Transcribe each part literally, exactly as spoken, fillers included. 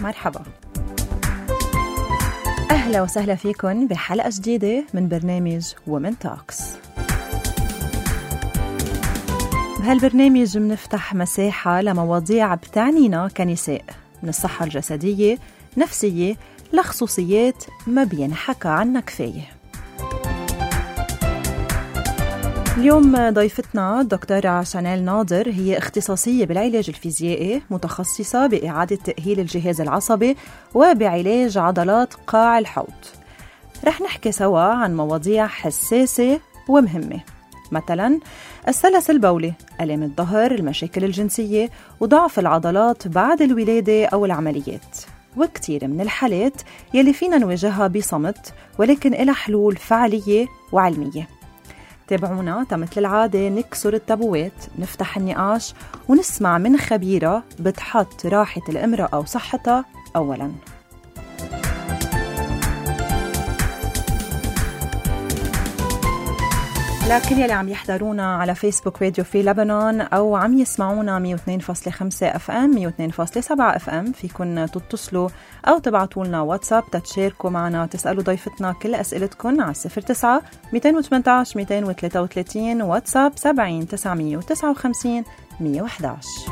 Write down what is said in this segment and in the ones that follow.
مرحبا، أهلا وسهلا فيكن بحلقة جديدة من برنامج ومن توكس. بهالبرنامج منفتح مساحة لمواضيع بتعنينا كنساء، من الصحة الجسدية نفسية لخصوصيات ما بينحكى عنها كفاية. اليوم ضيفتنا الدكتورة شانيل ناظر، هي اختصاصية بالعلاج الفيزيائي، متخصصة بإعادة تأهيل الجهاز العصبي وبعلاج عضلات قاع الحوض. رح نحكي سوا عن مواضيع حساسة ومهمة، مثلا السلس البولي، ألم الظهر، المشاكل الجنسية، وضعف العضلات بعد الولادة أو العمليات، وكتير من الحالات يلي فينا نواجهها بصمت ولكن إلها حلول فعلية وعلمية. تابعونا تمثل العادة نكسر التابوات، نفتح النقاش ونسمع من خبيرة بتحط راحة الامرأة وصحتها أولاً. لكل يلي عم يحضرونا على فيسبوك راديو في لبنان أو عم يسمعونا مية واثنين فاصلة خمسة اف ام مية واثنين فاصلة سبعة اف ام، فيكن تتصلوا أو تبعتوا لنا واتساب تتشاركوا معنا، تسألوا ضيفتنا كل أسئلتكن على صفر تسعة مئتين وثمانية عشر مئتين وثلاثة وثلاثين، واتساب سبعين تسعمية وتسعة وخمسين مية وإحدى عشر.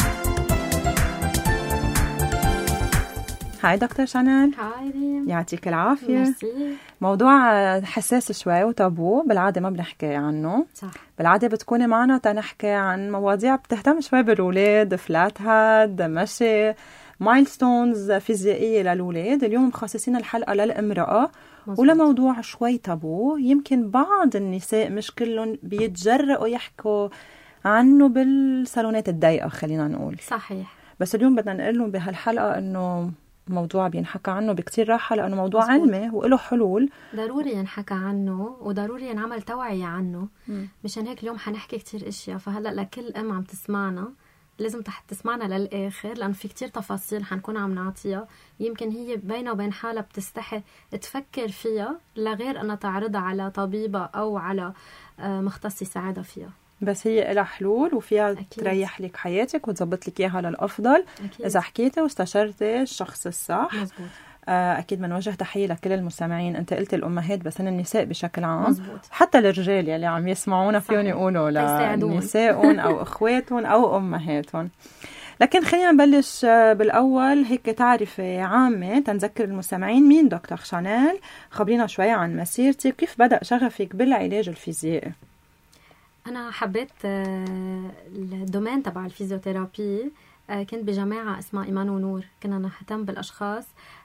هاي دكتور شانيل. هاي ريم، يعطيك العافية. ميرسي. موضوع حساس شوي وتابو، بالعادة ما بنحكي عنه. صح. بالعادة بتكوني معنا تنحكي عن مواضيع بتهتم شوي بالولاد، فلات هاد، مشي، مايلستونز فيزيائية للولاد. اليوم مخصصين الحلقة للامرأة مزبوط. ولموضوع شوي تابو، يمكن بعض النساء مش كلهم بيتجرأوا يحكوا عنه بالصالونات الضيقة، خلينا نقول. صحيح. بس اليوم بدنا نقول لهم بهالحلقة انه موضوع بينحكى عنه بكتير راحة، لأنه موضوع مزبوط. علمي وله حلول، ضروري ينحكى عنه ودروري ينعمل توعية عنه. م. مشان هيك اليوم حنحكي كتير اشياء، فهلأ لكل ام عم تسمعنا لازم تحت تسمعنا للآخر، لأنه في كتير تفاصيل حنكون عم نعطيها، يمكن هي بينه وبين حالها بتستحي تفكر فيها لغير أنها تعرضها على طبيبة أو على مختص يساعدها فيها. بس هي لها حلول وفيها أكيد. تريح لك حياتك وتزبط لك إياها للأفضل أكيد. إذا حكيتي واستشرتي الشخص الصح. مزبوط. أكيد بنوجه تحية لكل المستمعين. أنت قلت الأمهات، بس أنا النساء بشكل عام مزبوط. حتى الرجال يلي عم يسمعونا فيهم يقولوا لنسائهم أو أخواتهم أو أمهاتهم. لكن خلينا نبلش بالأول، هيك تعرفي عامة تنذكر المستمعين. مين دكتور شانيل؟ خبرينا شوي عن مسيرتك، كيف بدأ شغفك بالعلاج الفيزيائي؟ أنا حبيت الدومين تبع الفيزيوثيرابي، كنت بجماعة اسمها إيمان ونور، كنا نهتم بالأشخاص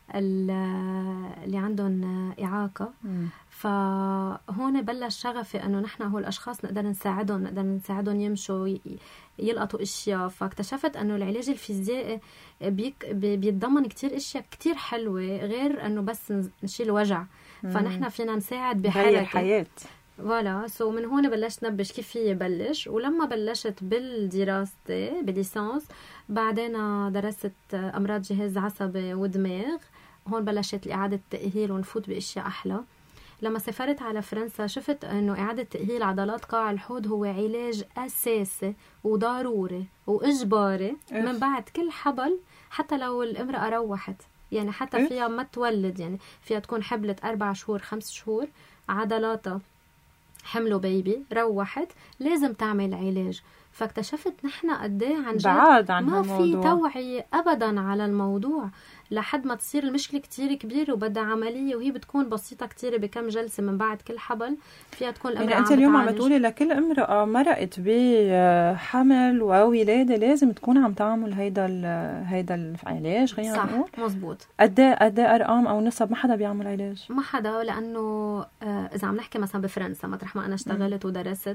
اللي عندهم إعاقة. م. فهون بلش شغفي أنه نحن هو الأشخاص نقدر نساعدهم، نقدر نساعدهم يمشوا يلقطوا إشياء. فاكتشفت أنه العلاج الفيزيائي بيك بيتضمن كتير إشياء كتير حلوة، غير أنه بس نشيل وجع. م. فنحن فينا نساعد بحركة الحياة. فوالا. سو من هون بلشت نبش كيف هي بلش. ولما بلشت بالدراسة بليسانس، بعدين درست أمراض جهاز عصبي ودماغ. هون بلشت إعادة تأهيل ونفوت بأشياء أحلى. لما سافرت على فرنسا شفت أنه إعادة تأهيل عضلات قاع الحوض هو علاج أساسي وضروري وإجباري من بعد كل حبل، حتى لو الامرأة روحت، يعني حتى فيها ما تولد، يعني فيها تكون حبلت أربع شهور خمس شهور، عضلاتها حملوا بيبي، روحت، لازم تعمل علاج. فاكتشفت نحن قديه عن جد ما في توعية أبدا على الموضوع، لحد ما تصير المشكلة كتير كبيرة وبدها عملية، وهي بتكون بسيطة كتير بكم جلسة من بعد كل حبل فيها تكون الأمرأة. يعني أنت اليوم عم تقولي لكل امرأة مرقت بحمل وولادة لازم تكون عم تعمل هيدا هيدا العلاج، غير صح نقول مزبوط. قديه قديه أرقام أو نسب ما حدا بيعمل علاج؟ ما حدا، لأنه إذا عم نحكي مثلا بفرنسا مطرح ما أنا اشتغلت م. ودرست،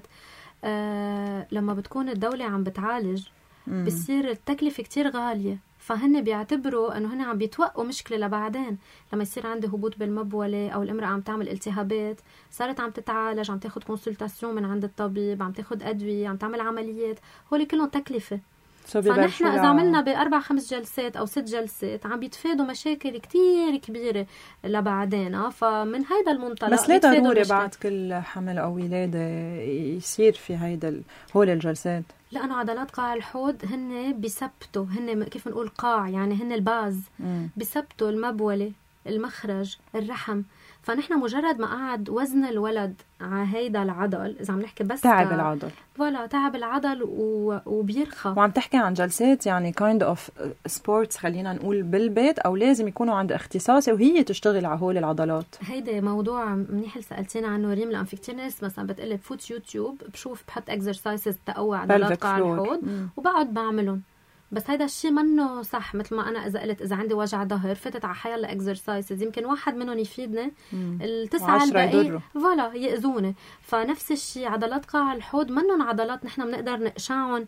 آه لما بتكون الدولة عم بتعالج م. بصير التكلفة كتير غالية، فهن بيعتبروا انه هن عم بيتوقعوا مشكله لبعدين. لما يصير عندي هبوط بالمبوله او الامراه عم تعمل التهابات، صارت عم تتعالج، عم تاخد كونسلتاسيون من عند الطبيب، عم تاخد ادويه، عم تعمل عمليات، هول كلهم تكلفه. فنحن إذا عملنا بأربع خمس جلسات أو ست جلسات عم بيتفادوا مشاكل كتير كبيرة لبعدين. فمن هيدا المنطلق بس ليه ضروري بعد كل حمل أو ولادة يصير في هيدا هول الجلسات؟ لأنه عضلات قاع الحوض هن بيثبتوا، هن كيف نقول قاع يعني هن الباز، بيثبتوا المبولة، المخرج، الرحم. فنحن مجرد ما قعد وزن الولد على هيدا العضل، إذا عم نحكي بس تعب العضل، ولا تعب العضل و... وبيرخى. وعم تحكي عن جلسات يعني kind of sports خلينا نقول بالبيت، أو لازم يكونوا عند اختصاصي وهي تشتغل على هول العضلات؟ هيدا موضوع منيح سألتينا عنه ريم، لأن في كتير ناس مثلا بتقلي بفوت يوتيوب بشوف بحط exercises تقوى عضلات قاع الحوض وبقعد بعملهم. بس هيدا الشيء منه صح. مثل ما أنا إذا قلت إذا عندي وجع ظهر فتت على حيالله إكسرسايزز يمكن واحد منهم يفيدني، التسعة الباقي فوالا يأذوني. فنفس الشيء عضلات قاع الحوض منهم عضلات نحن بنقدر نقشعهم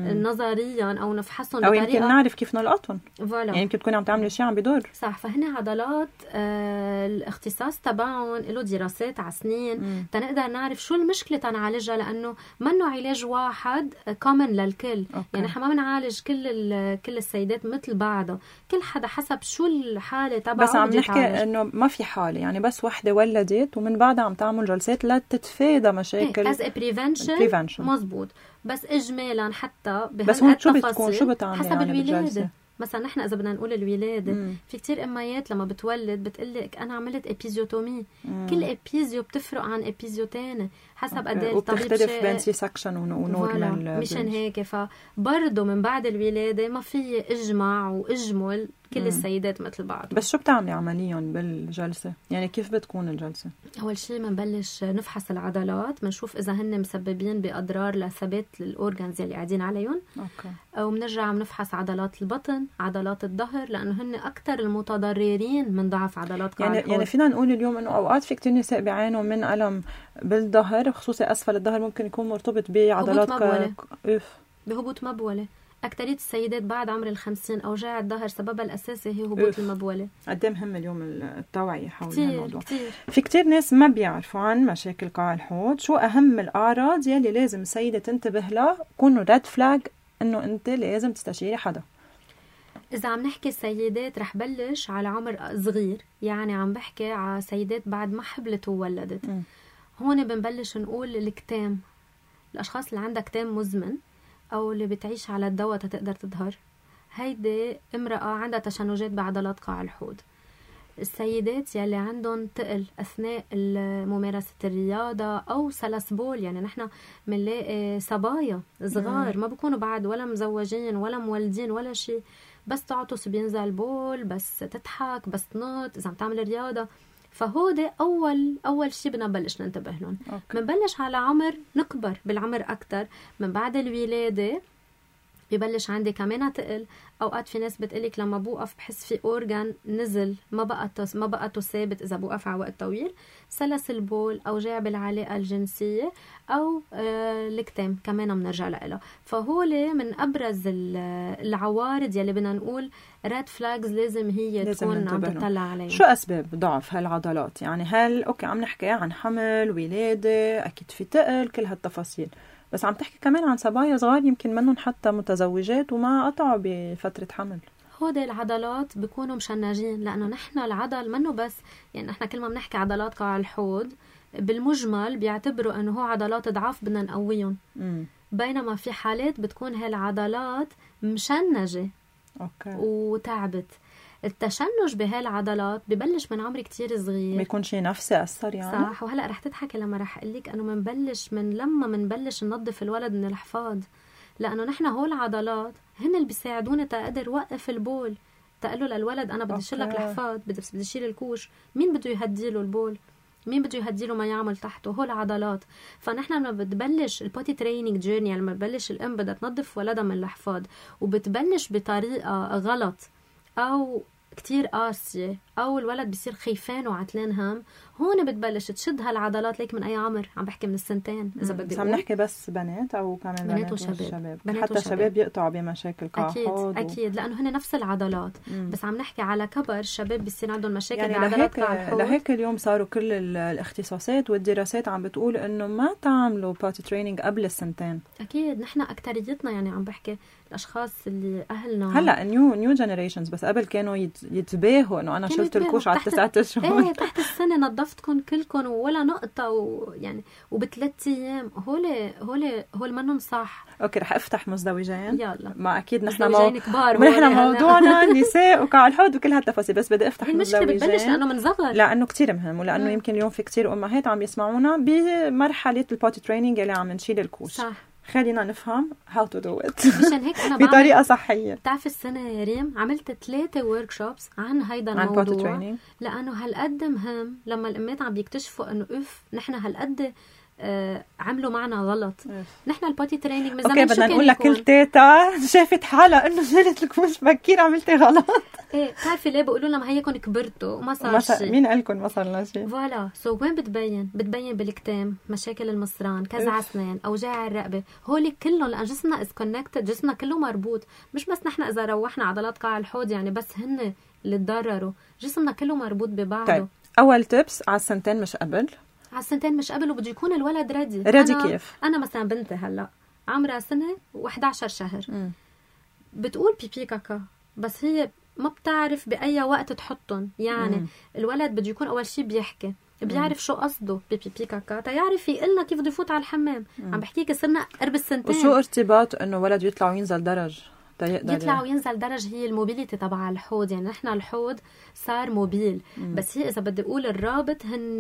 نظريا أو نفحصهم أو بطريقة، يمكن نعرف كيف نلقطهم. فوالا يعني يمكن تكوني عم تعملي شيء عم بيدور. صح. فهن عضلات آه الاختصاص تبعهم له دراسات على سنين تنقدر نعرف شو المشكلة تنعالجها، لأنه منه علاج واحد كومن للكل. أوكي. يعني نحن ما بنعالج كل كل السيدات مثل بعضها، كل حدا حسب شو الحالة تبعه. بس عم نحكي انه ما في حالة، يعني بس وحدة ولدت ومن بعدها عم تعمل جلسات لتتفادى مشاكل as a prevention, prevention. مزبوط. بس اجمالا حتى بس هون شو بتكون شو بتعمل حسب يعني الولادة بالجلسة؟ مثلا نحن اذا بدنا نقول الولاده مم. في كتير اميات لما بتولد بتقلك انا عملت ابيزيوتومي. مم. كل ابيزيو بتفرق عن ابيزيو تاني حسب قد ايه الطبيب وبتختلف بين سي سكشن ونورمال. مشان هيك فبرضه من بعد الولاده ما في اجمع واجمل كل مم. السيدات مثل بعض. بس شو بتعملي عمليا بالجلسه؟ يعني كيف بتكون الجلسه؟ اول شيء بنبلش نفحص العضلات، بنشوف اذا هن مسببين باضرار لثبات الاورجانز اللي قاعدين عليهم. اوكي. وبنرجع بنفحص عضلات البطن، عضلات الظهر، لانه هن اكثر المتضررين من ضعف عضلات قاع يعني الحوض. يعني فينا نقول اليوم انه اوقات في كتير نساء بيعانوا من الم بالظهر، خصوصا اسفل الظهر ممكن يكون مرتبط بعضلات مبولة. ك... بهبوط مبولة. أكترية السيدات بعد عمر الخمسين أوجاع الظهر سببها الأساسي هي هبوط أوف. المبولة. قد مهم اليوم التوعية حول كتير الموضوع. كتير. في كتير ناس ما بيعرفوا عن مشاكل قاع الحوض. شو أهم الأعراض يلي لازم السيدة تنتبه لها كونوا ريد فلاج إنه أنت لازم تستشيري حدا؟ إذا عم نحكي السيدات رح بلش على عمر صغير، يعني عم بحكي على سيدات بعد ما حبلت وولدت. م. هون بنبلش نقول الكتام، الأشخاص اللي عندها كتام مزمن أو اللي بتعيش على الدواء تقدر تظهر، هيدي امرأة عندها تشنجات بعضلات قاع الحوض. السيدات يلي عندهم تقل أثناء ممارسة الرياضة أو سلس بول، يعني نحن منلاقي صبايا صغار ما بيكونوا بعد ولا مزوجين ولا مولدين ولا شيء، بس تعطس بينزل بول، بس تضحك، بس تنط إذا عم تعمل رياضة. فهودي أول أول شيء بدنا نبلش ننتبه لهم. بنبلش على عمر نكبر بالعمر أكتر، من بعد الولادة ببلش عندي كمان تقل. أوقات في ناس بتقلك لما بوقف بحس في أورجان نزل ما بقى ما بقى ثابت إذا بوقف على وقت طويل، سلس البول، أوجاع بالعلاقة الجنسية، أو آه الكتام كمان بنرجع لها. فهول من أبرز العوارض يلي بدنا نقول ريد فلاجز لازم هي لازم تكون عم تطلع عليها. شو أسباب ضعف هالعضلات؟ يعني هل أوكي عم نحكي عن حمل، ولادة، أكيد في تقل، كل هالتفاصيل، بس عم تحكي كمان عن صبايا صغار يمكن منهم حتى متزوجات وما قطعوا بفترة حمل. هودي العضلات بيكونوا مشنجين، لأنه نحن العضل منه بس، يعني نحن كل ما بنحكي عضلات قاع الحوض بالمجمل بيعتبروا أنه هو عضلات ضعف بدنا نقويهم، بينما في حالات بتكون هالعضلات مشنجة أوكي. وتعبت. التشنج بهالعضلات ببلش من عمر كتير صغير، بيكون شيء نفسي أثر يعني. صح. وهلأ رح تضحكي لما رح أقلك أنه منبلش من لما منبلش ننظف الولد من الحفاض، لأنه نحن هول العضلات هن اللي بيساعدونا تقدر وقف البول، تقلوا للولد أنا بدي شيلك الحفاض، بدي بدي شيل الكوش، مين بده يهديله البول، مين بده يهديله ما يعمل تحته، هول عضلات. فنحن لما بتبلش البوتي تريننج جيرني، لما بتبلش الأم بدها تنظف ولدها من الحفاض وبتبلش بطريقة غلط أو كتير قاسية أو الولد بيصير خيفان وعتلان هم، هون بتبلش تشد هالعضلات. ليك من أي عمر؟ عم بحكي من السنتين إذا بدي أقول. عم نحكي بس بنات أو كمان بنات, بنات وشباب, وشباب. بنات حتى وشباب. الشباب يقطعوا بمشاكل قاع أكيد حوض أكيد و... لأنه هن نفس العضلات. مم. بس عم نحكي على كبر الشباب بيصير عندهم مشاكل يعني بعضلات قاع الحوض. لهيك اليوم صاروا كل الاختصاصات والدراسات عم بتقول إنه ما تعملوا بوتي تريننج قبل السنتين. أكيد نحن أكتريتنا يعني عم بحكي الأشخاص اللي أهلنا هلا نيو نيو جنريشنز، بس قبل كانوا يتباهوا إنه أنا شلت الكوش على تسعة أشهر. إيه تحت السنة نظفتكم كلكم ولا نقطة ويعني وبثلاث أيام. هولي هولي هول منهم صح. أوكي رح أفتح مزدوجين. يلا. ما أكيد نحن مزدوجين كبار. نحن موضوعنا النساء وقاع الحوض وكل هالتفاصيل، بس بدي أفتح مزدوجين. المشكلة بتبلش لأنه من صغر. لأنه كتير مهم، ولأنه يمكن اليوم في كتير أمهات عم يسمعونا بمرحلة البوتي تريننج اللي عم نشيل الكوش. صح. خلينا نفهم how to do it مشان هيك أنا بطريقة صحية. بتعرف السنة يا ريم عملت ثلاثة workshops عن هيدا الموضوع، عن لأنه هالقد مهم لما الأمات عم بيكتشفوا إنه إف نحن هالقد آه عملوا معنا غلط. نحن البوتي تريننج من زمان. اوكي بدنا نقول لك كل تيتا شافت حالها انه شالت الكوش بكير عملتي غلط. ايه بتعرفي ليه بيقولوا لها ما هيكم كبرتوا وما صار شيء. مين قال لكم ما صار لنا شيء؟ فوالا سو وين بتبين؟ بتبين بالكتام، مشاكل المصران، كزع اسنان، اوجاع الرقبه، هول كلهم لان جسمنا از كونكتد، جسمنا كله مربوط. مش بس نحن اذا روحنا عضلات قاع الحوض يعني بس هن اللي تضرروا، جسمنا كله مربوط ببعضه. طيب اول تيبس على السنتين مش قبل، على السنتين مش قبل، وبده يكون الولد ريدي. ريدي كيف؟ انا مثلا بنتي هلا عمرها سنه وإحدى عشر شهر. م. بتقول بيبي كاكا بس هي ما بتعرف باي وقت تحطهم. يعني م. الولد بده يكون اول شيء بيحكي، بيعرف شو قصده بيبي كاكا تيعرف يقلنا كيف بده يفوت على الحمام. م. عم بحكيك صرنا قرب السنتين. وشو ارتباط انه ولد يطلع وينزل درج؟ يطلع وينزل درج هي الموبيليتي تبع الحوض. يعني نحن الحوض صار موبيل. مم. بس هي إذا بدي أقول الرابط هن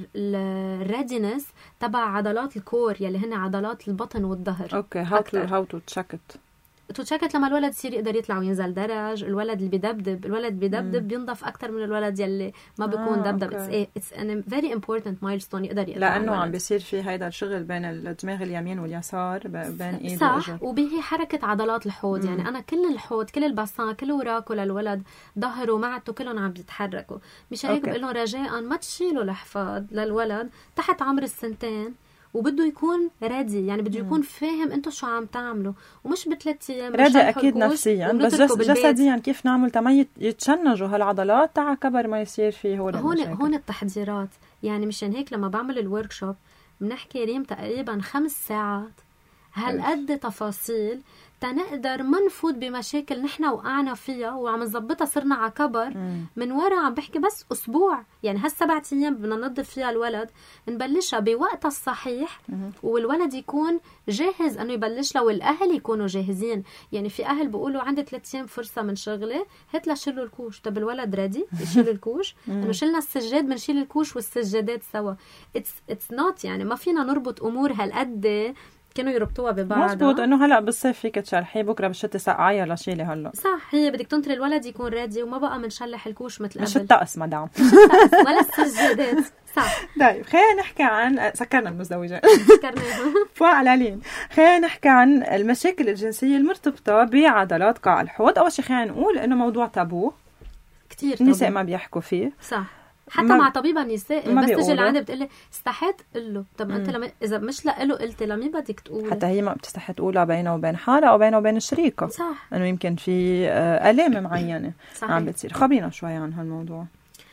الريدينس تبع عضلات الكور يلي هن عضلات البطن والظهر. أوكي هاو تو هاو تو تشيك ات تشكت لما الولد يصير يقدر يطلع وينزل درج. الولد اللي بيدبدب الولد بيدبدب بينضف أكتر من الولد يلي ما بيكون آه، دبدب. it's a, it's a very important milestone يقدر يقطع لأنه عم بيصير في هيدا الشغل بين الدماغ اليمين واليسار بين إيد صح وإجر. وبه حركة عضلات الحوض. مم. يعني أنا كل الحوض كل الباسان كل وراكه للولد ظهره معدته كلهم عم بيتحركوا. مش هيك بقول لهم رجاء ما تشيلوا الحفاض للولد تحت عمر السنتين وبده يكون رادي. يعني بده يكون فاهم انتو شو عم تعملوا ومش بثلاث ايام رادي اكيد نفسيا بس جس جسديا كيف نعمل تما يتشنجوا هالعضلات تاع كبر ما يصير فيه هو هون هون التحضيرات. يعني مشان هيك لما بعمل الورك شوب بنحكي ريم تقريبا خمس ساعات هالقد تفاصيل تنقدر ما نفوت بمشاكل نحن وقعنا فيها وعم نظبطها صرنا على كبر. مم. من ورا عم بحكي بس أسبوع. يعني هالسبعة أيام بدنا ننظف فيها الولد نبلشها بوقتها الصحيح. مم. والولد يكون جاهز أنه يبلش له والأهل يكونوا جاهزين. يعني في أهل بيقولوا عندي ثلاث أيام فرصة من شغلة هات له شيلوا الكوش. طب الولد ريدي يشيل الكوش إنه شلنا السجاد بنشيل الكوش والسجادات سوا. it's it's not يعني ما فينا نربط أمور هالقد كانوا يربطوها ببعض. مزبوط انه هلا بالصيف فيك تشرحي بكره بالشتاء سقعيه لشيلي هلا. صح هي بدك تنطري الولد يكون رادي وما بقى منشلح الكوش مثل قبل. مش الطقس مدام ولا السجادات. صح. طيب خلينا نحكي عن سكرنا المزدوجات سكرناهم فعلالين. خلينا نحكي عن المشاكل الجنسيه المرتبطه بعضلات قاع الحوض. اول شيء خلينا نقول انه موضوع تابو كتير. النساء ما بيحكوا فيه. صح حتى مع طبيبة نساء بس تجي لعندي بتقلي استحيت قل له. طب انت لما اذا مش لقله قلت لمين بدك تقول؟ حتى هي ما بتستحي تقولها بينه وبين حالها او بينه وبين الشريكه. صح انه يمكن في الام معينه عم بتصير. خبرينا شوي عن هالموضوع.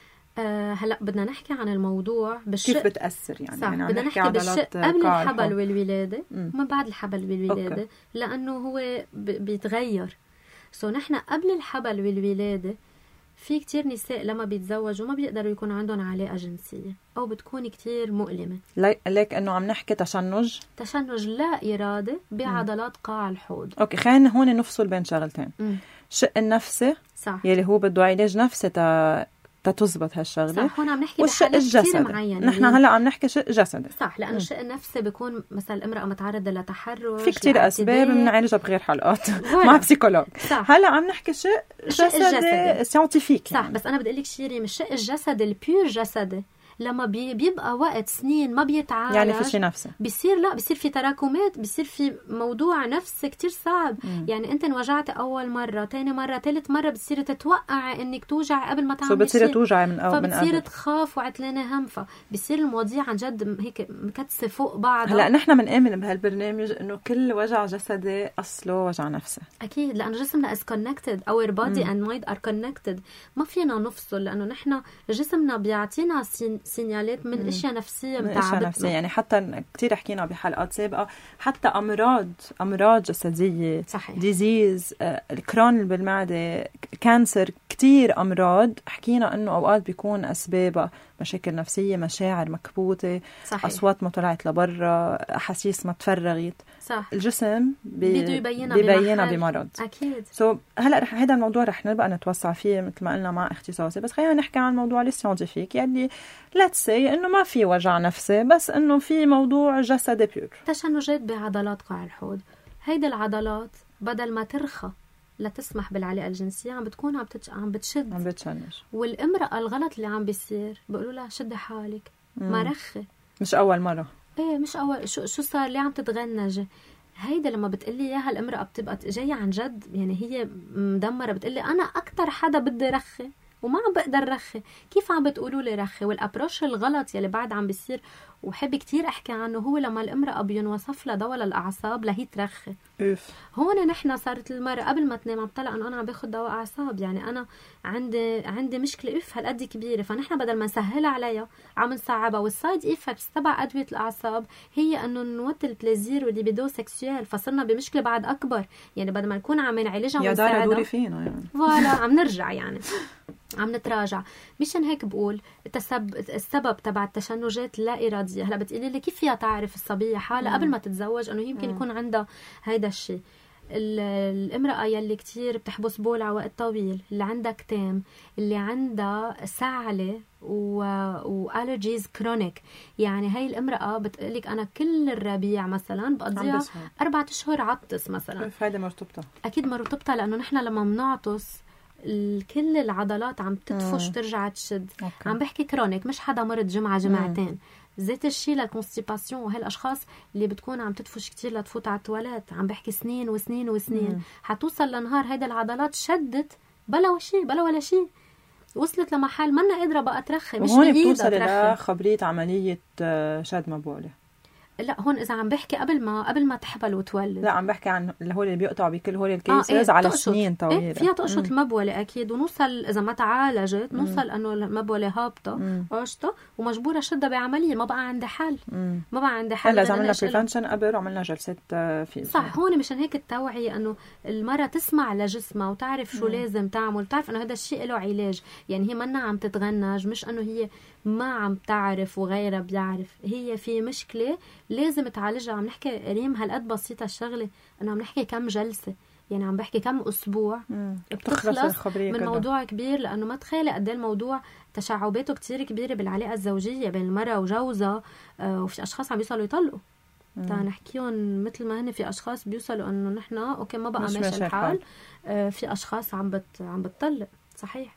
آه هلا بدنا نحكي عن الموضوع بالشق كيف بتاثر. يعني, يعني بدنا نحكي بالشق قبل الحبل والولاده ومن بعد الحبل والولاده. أوكي. لانه هو بيتغير. سو نحن قبل الحبل والولاده في كتير نساء لما بيتزوجوا ما بيقدروا يكون عندهم علاقة جنسية أو بتكون كتير مؤلمة. ليك أنه عم نحكي تشنج تشنج لا إرادة بعضلات قاع الحوض. أوكي خلينا هون نفصل بين شغلتين. مم. الشق النفسي صح. يلي هو بده علاج نفسي تا تتزبط هالشغله. صح هون عم نحكي بحالات كتير معينة. نحن هلا عم نحكي شق جسدي. صح لأنه الشق النفسي بيكون مثلا الامرأة متعرضة لتحرش في كتير أسباب بنعالجها بغير حلقات مع بسيكولوج. هلا عم نحكي شق جسدي ساينتيفيك. صح يعني. بس أنا بدي أقول لك شيء من الشق الجسدي البيور جسدي لما بي بيبقى وقت سنين ما بيتعالج يعني في شيء نفسي بيصير لا بيصير في تراكمات بيصير في موضوع نفسي كتير صعب. مم. يعني انت انوجعت اول مره تاني مره ثالث مره بتصير تتوقع انك توجع قبل ما تعمل شيء بتصير توجع من اول من فبتصير تخاف وعتلانه هم فبصير المواضيع عن جد هيك مكتسه فوق بعضها. هلا نحن بنآمن بهالبرنامج انه كل وجع جسدي اصله وجع نفسي اكيد لانه جسمنا is connected our body مم. and mind are connected ما فينا نفصل لانه نحن جسمنا بيعطينا سينيالات من اشياء نفسيه متعبتنا يعني حتى كتير حكينا بحلقات سابقه حتى امراض امراض جسديه ديزيز الكرون بالمعده كانسر كتير امراض حكينا انه اوقات بيكون اسبابها مشاكل نفسيه مشاعر مكبوته صحيح. اصوات ما طلعت لبرا احاسيس ما تفرغت صح. الجسم بي... بده يبينها بيبينها بمرض اكيد. سو so, هلا رح هذا الموضوع رح نبقى نتوسع فيه مثل ما قلنا مع اختصاصي بس خلينا نحكي عن الموضوع السيانتيفيك يعني let's say انه ما في وجع نفسي بس انه في موضوع جسدي بيور. تشنجات بعضلات قاع الحوض هيدي العضلات بدل ما ترخى لا تسمح بالعلاقه الجنسيه عم بتكون عم بتش... عم بتشد عم بتشنج والامراه الغلط اللي عم بيصير بيقولوا لها شدي حالك ما رخي مش اول مره ايه مش اول شو شو صار ليه عم تتغنجي هيدا لما بتقلي اياها الامراه بتبقى جايه عن جد يعني هي مدمره بتقلي انا اكتر حدا بدي رخي وما عم بقدر رخي كيف عم بتقولوا لي رخي والابروش الغلط يلي بعد عم بيصير وحب كتير احكي عنه هو لما الامراه بينوصف لها دواء للاعصاب لهي ترخي هون نحن صارت المراه قبل ما تنام عم طلع انه انا عم باخذ دواء اعصاب يعني انا عندي عندي مشكله اف هالقد كبيره فنحن بدل ما نسهلها عليها عم نصعبها والسايد ايفكتس تبع ادويه الاعصاب هي انه نوت البليزير والليبيدو سكسوال فصرنا بمشكله بعد اكبر يعني بدل ما نكون عم نعالجها يا دارة دوري فينا يعني فوالا عم نرجع يعني عم نتراجع مشان هيك بقول التسب... السبب تبع التشنجات لا إرادية هلا بتقولي لي كيف فيها تعرف الصبية حالها قبل ما تتزوج أنه يمكن يكون عندها هيدا الشيء الامرأة يلي كتير بتحبس بول على وقت طويل اللي عندها كتام اللي عندها سعلة والالرجيز كرونيك يعني هاي الامرأة بتقلك أنا كل الربيع مثلا بقضيها أربعة أشهر عطس مثلا هيدا مرتبطة أكيد مرتبطة لأنه نحن لما منعطس كل العضلات عم تدفش مم. ترجع تشد أوكي. عم بحكي كرونيك مش حدا مرض جمعة جمعتين ذات الشيء للكونستيباسيون وهالاشخاص اللي بتكون عم تدفش كتير لتفوت على التواليت عم بحكي سنين وسنين وسنين مم. حتوصل لنهار هيدا العضلات شدت بلا شيء بلا ولا شيء وصلت لمحل منا قادرة بقى ترخي مش بايدها بتوصل الى خبرية عملية شد مبولة لا هون اذا عم بحكي قبل ما قبل ما تحبل وتولد لا عم بحكي عن الهول اللي بيقطعوا بكل هول الكيسز آه إيه على تقشط. سنين طويله إيه فيها تقشط المبوله اكيد ونوصل اذا ما تعالجت نوصل انه المبوله هابطه قشطه ومجبوره شدها بعمليه ما بقى عندها حل مم. ما بقى عندها حل هلا اذا عملنا بريفنشن قبل وعملنا جلسات في صح هون مشان هيك التوعيه انه المراه تسمع لجسمها وتعرف شو مم. لازم تعمل تعرف انه هذا الشيء له علاج يعني هي منا عم تتغنج مش انه هي ما عم تعرف وغيرها بيعرف هي في مشكله لازم تعالجها عم نحكي ريم هالقد بسيطه الشغله انه عم نحكي كم جلسه يعني عم بحكي كم اسبوع بتخلص من كده. موضوع كبير لانه ما تخيلي قد ايه الموضوع تشعباته كتير كبيره بالعلاقه الزوجيه بين المراه وجوزها آه وفي اشخاص عم بيوصلوا يطلقوا تا نحكيهم مثل ما هن في اشخاص بيوصلوا انه نحن اوكي ما بقى ماشي الحال آه في اشخاص عم بت عم بتطلق صحيح.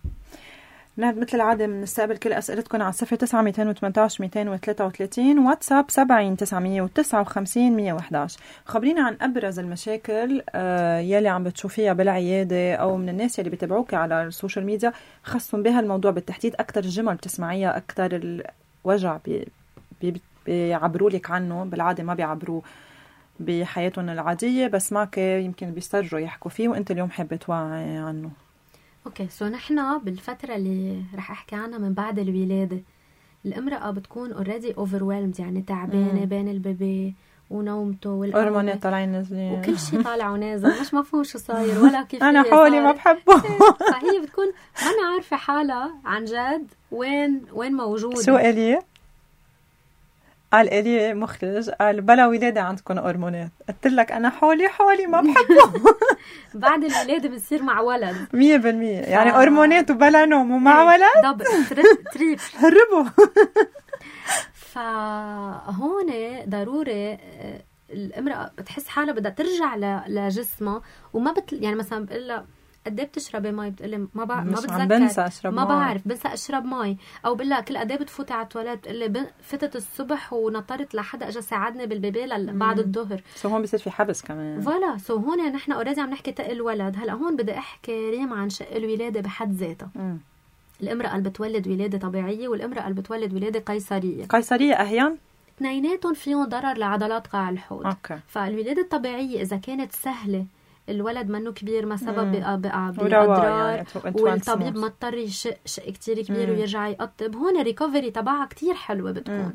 نحن مثل العادة بنستقبل كل أسئلتكم على صفر تسعة ميتين وثمانية عشر ميتين وثلاثة وثلاثين واتساب سبعين تسعمية وتسعة وخمسين مية وإحدى عشر. خبرينا عن أبرز المشاكل آه يلي عم بتشوفيها بالعيادة أو من الناس يلي بيتابعوك على السوشيال ميديا خاصة بها الموضوع بالتحديد أكتر الجمل بتسمعيها أكتر الوجع بي بي بيعبروا لك عنه بالعادة ما بيعبروه بحياتهم العادية بس معك يمكن بيسترجوا يحكوا فيه وأنت اليوم حابة توعي عنه. اوكي سو نحن بالفتره اللي رح احكي عنها من بعد الولاده الامراه بتكون اوريدي اوفرويلمد يعني تعبانه بين البيبي ونومته والهرمونات طالعين نازلين وكل شيء طالع ونازل مش مفهوم شو صاير ولا كيف انا حولي ما بحبه فهي بتكون ما انا عارفه حالها عن جد وين وين موجوده. شو قالي قال إلي مخرج قال بلا ولادة عندكم هرمونات قلت لك أنا حولي حولي ما بحبه بعد الولادة بنصير مع ولد مية بالمية يعني هرمونات وبلا نوم ومع ولد دبل تريب هربوا. فهون ضروري الامرأة بتحس حالها بدها ترجع لجسمها وما بت يعني مثلا بقول لها قد ايه بتشربي مي؟ بتقلي ما بع... ما مش عم بتذكر، بنسى أشرب ما مي. بعرف بنسى اشرب مي. او بقول لك كل قد ايه بتفوتي على التواليت؟ بتقلي بن... فتت الصبح ونطرت لحدا اجى ساعدني بالبيبي لل... بعد الظهر. سو هون بصير في حبس كمان. فوالا سو هون نحن اوريدي عم نحكي تق الولد. هلا هون بدي احكي ريم عن شق الولاده بحد ذاتها. مم. الامراه اللي بتولد ولاده طبيعيه والامراه اللي بتولد ولاده قيصريه، قيصريه اهين اثنيناتهم فيهم ضرر لعضلات قاع الحوض. اوكي. فالولاده الطبيعيه اذا كانت سهله، الولد منه كبير ما سبب بقى بقى وضرار يعني والطبيب ما اضطر يشق شق كتير كبير مم. ويرجع يقطب، هون الريكفري تبعها كتير حلوه بتكون. مم.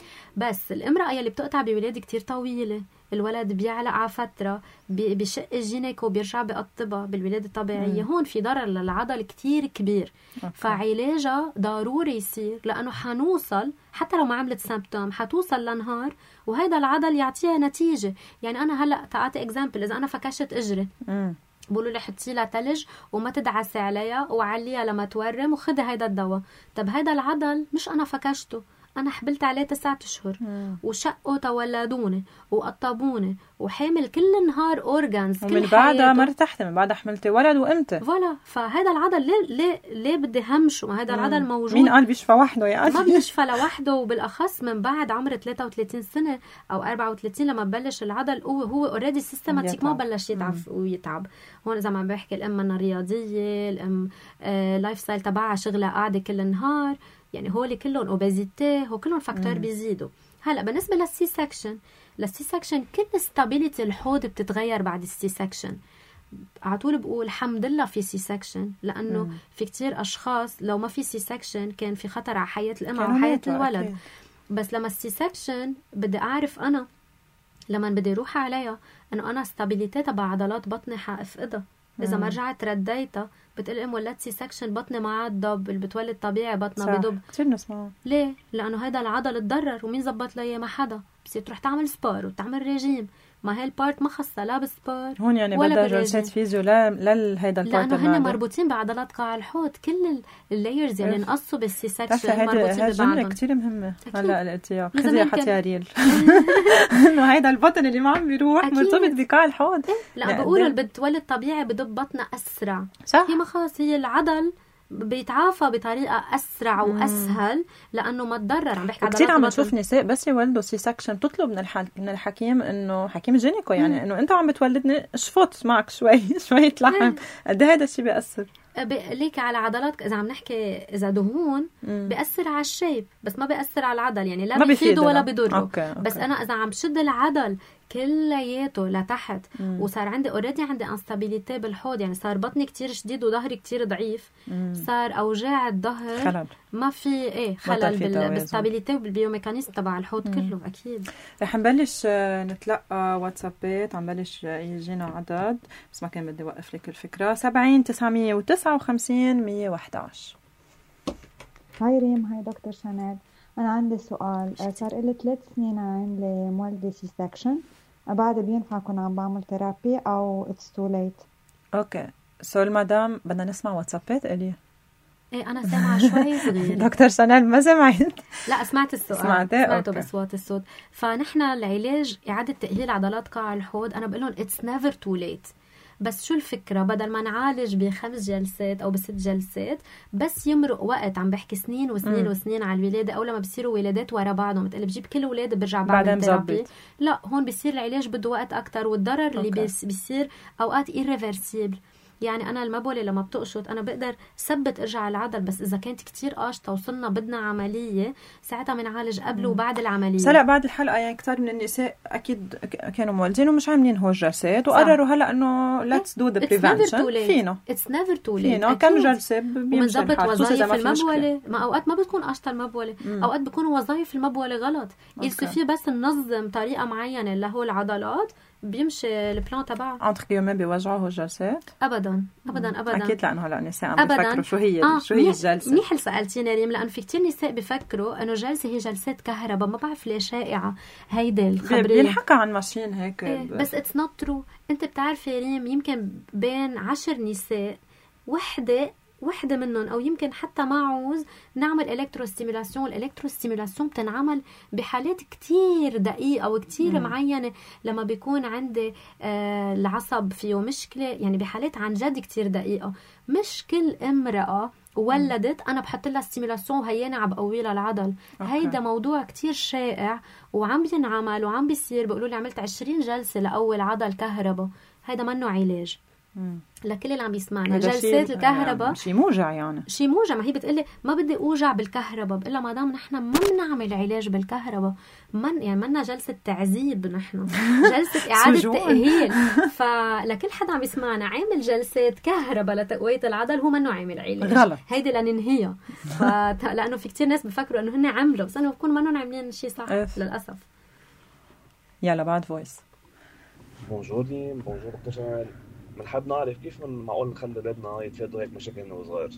بس الامرأة يلي بتقطع بولادة كتير طويلة، الولد بيعلق على فترة بشق الجينيكو وبيرجع بقطبها بالولادة الطبيعية، هون في ضرر للعضل كتير كبير. أوكي. فعلاجها ضروري يصير، لأنه حنوصل حتى لو ما عملت سيمبتوم حتوصل لنهار وهيدا العضل يعطيها نتيجة. يعني أنا هلأ تعطي اكزامبل، إذا أنا فكشت إجري بقولوا لي حطي لها تلج وما تدعسي عليها وعليها لما تورم وخدي هيدا الدواء. طب هيدا العضل مش أنا فكشته، أنا حبلت عليه تسعة أشهر وشقوا تولدوني وقطبوني وحامل كل النهار أورجانز كل ومن بعدها ما ارتحت، من بعدها حملتي ولد وقمتي. فوالا فهذا العضل ليه ليه ليه بدي همشه؟ ما هذا العضل موجود. مين قال بيشفى وحده؟ يعني ما بيشفى لوحده، وبالأخص من بعد عمر ثلاثة وثلاثين سنة أو أربعة وثلاثين لما ببلش العضل هو هو أوريدي سيستماتيك ما بلش يتعب ويتعب. هون إذا ما بحكي الأم منها رياضية، الأم آه لايف ستايل تبعها شغلة قاعدة كل النهار، يعني هو كلهم اوبيزيتي، هو كلهم فاكتور بيزيدوا. هلا بالنسبه للسي سكشن، للسي سكشن كل ستابيليتي الحوض بتتغير بعد السي سكشن. على طول بقول الحمد لله في سي سكشن، لانه مم. في كتير اشخاص لو ما في سي سكشن كان في خطر على حياه الام او حياه الولد. أكيد. بس لما السي سكشن بدي اعرف انا لما بدي اروح عليها انه انا ستابيليتي تبع عضلات بطني حافقدها. اذا ما رجعت رديتها بتقول ام ولدت سي سكشن بطني ما عاد ضب، اللي بتولد طبيعي بطنها بدب. كثير نسمع ليه؟ لانه هيدا العضل اتضرر ومين زبط لي؟ ما حدا. بس تروح تعمل سبار وتعمل ريجيم، ما هي البارت ما خصها لا بالسبار هون، يعني بدها جلسات فيزيو لا لا هيدا البارت، لانه هن مربوطين بعضلات قاع الحوض. كل اللايرز اللي انقصوا بالسي سكشن مربوطين ببعضهم. كثير مهمه. هلا قلتيها خذيها حتى ريل انه هيدا البطن اللي ما عم بيروح مرتبط بقاع الحوض. لا بقولوا اللي بتولد طبيعي بدب بطنها اسرع. صح. هي ما خلص، هي العضل بيتعافى بطريقه اسرع واسهل لانه ما تضرر. عم بحكي كثير عم نشوف نساء بس يولدوا سي سكشن تطلب من الح... من الحكيم انه حكيم الجينيكو يعني انه انت عم بتولدني اشفط معك شوي شويه لحم. قد ايه هذا الشيء بيأثر ليك على عضلات؟ اذا عم نحكي اذا دهون مم. بيأثر على الشيب بس ما بيأثر على العضل، يعني لا بيفيده ولا بيضره. أوكي. أوكي. بس انا اذا عم شد العضل كلياته لتحت مم. وصار عندي اوريدي عندي انستابيليتي بالحوض، يعني صار بطني كتير شديد وظهري كتير ضعيف، مم. صار اوجاع الظهر خلل. ما في ايه خلل بالستابيليتي وبالبيوميكانيزم تبع الحوض مم. كله. اكيد رح نبلش نتلقى واتسابات، عم بلش يجينا عدد بس ما كان بدي اوقف لك الفكره. سبعين تسعمية وتسعة وخمسين مية وأحد عشر. هاي ريم، هاي دكتور شانيل. أنا عندي سؤال. صار لي ثلاث سنين عاملة مولدة سي سكشن، بعد بينفع أكون عم بعمل ثيرابي أو it's too late؟ أوكي سو المدام بدنا نسمع واتسابات إلي. إيه أنا سامعة شوي صغير. دكتور شانيل ما سمعت؟ لا سمعت السؤال. سمعته؟ سمعته بصوت الصوت. فنحن العلاج إعادة تأهيل عضلات قاع الحوض أنا بقول لهم it's never too late. بس شو الفكرة؟ بدل ما نعالج بخمس جلسات أو بست جلسات بس يمرق وقت، عم بحكي سنين وسنين م. وسنين على الولادة، أو لما بصيروا ولادات ورا بعضهم بتقلي بجيب كل ولادة برجع بعمل ثيرابي. لا هون بيصير العلاج بده وقت أكتر، والضرر اللي بيصير أوقات irreversible. يعني أنا المبولة لما بتقشط أنا بقدر ثبت أرجع العضل، بس إذا كانت كتير قاشطة وصلنا بدنا عملية ساعتها بنعالج قبل وبعد العملية. سلق بعد الحلقة يعني كتير من النساء أكيد كانوا مولدين ومش عاملين هو الجلسات وقرروا هلأ إنه let's do the prevention. فينا it's never too late. فينا كم جلسة بيمشي الحال، وظائف المبولة. ما أوقات ما بتكون قاشطة المبولة، مم. أوقات بيكونوا وظائف المبولة غلط. يصير بس ننظم طريقة معينة اللي هو العضلات بيمشي البلان تبعه. عندك يومين بيوجعوا الجلسات؟ ابدا ابدا ابدا. اكيد لانه هلا نساء عم بيفكروا شو هي آه شو هي الجلسه. منيح سالتيني ريم، لانه في كتير نساء بيفكروا انه جلسه هي جلسات كهرباء. ما بعرف ليش شائعه هيدي الخبريه، بينحكى عن ماشين هيك إيه بس اتس نوت ترو. انت بتعرفي ريم يمكن بين عشر نساء وحده وحده منهم او يمكن حتى ما عوز نعمل الكتروستيمولاسيون. الالكتروستيمولاسيون بتنعمل بحالات كتير دقيقه وكتير معينه لما بيكون عندي آه العصب فيه مشكله، يعني بحالات عن جد كتير دقيقه. مش كل امراه ولدت انا بحط لها ستيمولاسيون وهيانه عم بقوي لها العضل. أوكي. هيدا موضوع كتير شائع وعم بينعمل وعم بيصير. بيقولوا لي عملت عشرين جلسه لاول عضل كهرباء، هيدا منه علاج. مم. لكل اللي عم بيسمعنا جلسات الكهرباء شي موجع، يعني شي موجع. ما هي بتقلي ما بدي اوجع بالكهرباء، بقول لها ما دام نحن ما بنعمل علاج بالكهرباء، من يعني منا جلسه تعذيب، نحن جلسه اعاده تاهيل. فلكل حدا عم يسمعنا عامل جلسات كهرباء لتقويه العضل هو منه عامل علاج، غلط. هيدي لننهيها. لانه في كتير ناس بفكروا انه هن عملوا، بس انه بكون منهم عاملين شيء صح للاسف. يلا بعد فويس. بونجور لين، بونجور دكتور شنال. بنحب نعرف كيف من معقول نخلي اولادنا يتفادوا هيك مشاكل من وصغار؟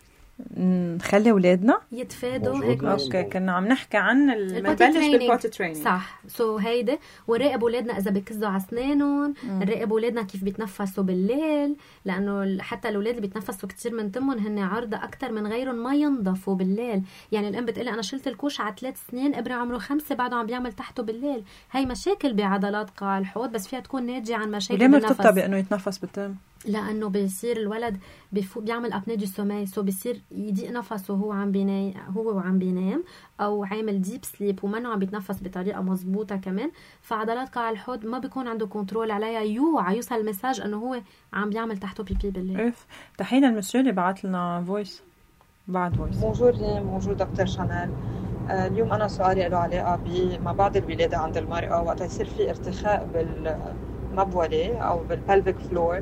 نخلي اولادنا يتفادوا هيك اوكي. كنا عم نحكي عن المنبلش بالبوتي تريننج، صح. سو so هيدا ونراقب اولادنا اذا بكزوا على اسنانهم، نراقب اولادنا كيف بيتنفسوا بالليل، لانه حتى الاولاد اللي بيتنفسوا كتير من تمهم هن عرضه اكثر من غيرهم ما ينظفوا بالليل. يعني الام بتقلي انا شلت الكوش على ثلاث سنين، ابني عمره خمسه بعده عم بيعمل تحته بالليل. هي مشاكل بعضلات قاع الحوض، بس فيها تكون ناتجه عن مشاكل بالنفس. بالنفس. ليه مرتبطه بانه يتنفس بالتم؟ لانه بيصير الولد بيفوق بيعمل ابنيه دو سوماي، سو بيصير يضيق نفسه وهو عم بينام، هو وعم بينام او عامل ديب سليب ومنه عم بيتنفس بطريقه مزبوطه كمان. فعضلات قاع الحوض ما بيكون عنده كنترول عليها، يوعى يوصل المساج انه هو عم بيعمل تحته بيبي بالليل. تحينا المسؤول اللي بعت لنا فويس بعد فويس. بونجور لي، بونجور دكتور شانيل. اليوم انا سؤالي له علاقه بما بعد الولاده عند المراه، وقت يصير في ارتخاء بالمبوله او بالبلفيك فلور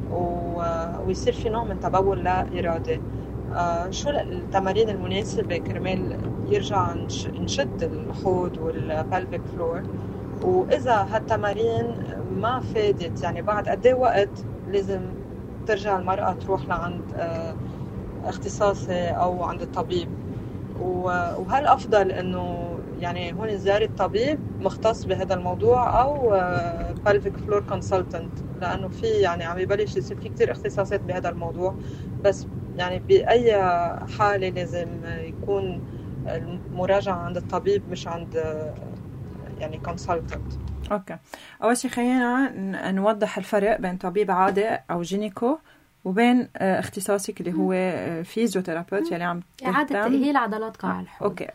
ويصير في نوع من تبول لا إرادي. آه شو التمارين المناسبة كرمال يرجع نشد الحوض والبلفيك فلور؟ وإذا هالتمارين ما فادت، يعني بعد قد ايه وقت لازم ترجع المرأة تروح لعند آه اختصاصي أو عند الطبيب؟ وهل أفضل إنه يعني هون زيارة طبيب مختص بهذا الموضوع أو pelvic floor consultant؟ لأنه في يعني عم يبلش يصير في كتير اختصاصات بهذا الموضوع، بس يعني بأي حالة لازم يكون المراجعة عند الطبيب مش عند يعني consultant؟ أوكي. أول شيء خلينا نوضح الفرق بين طبيب عادي أو جينيكو وبين اختصاصك اللي هو فيزيوثيرابيوت اللي عم إعادة تأهيل عضلات قاع الحوض. أوكي.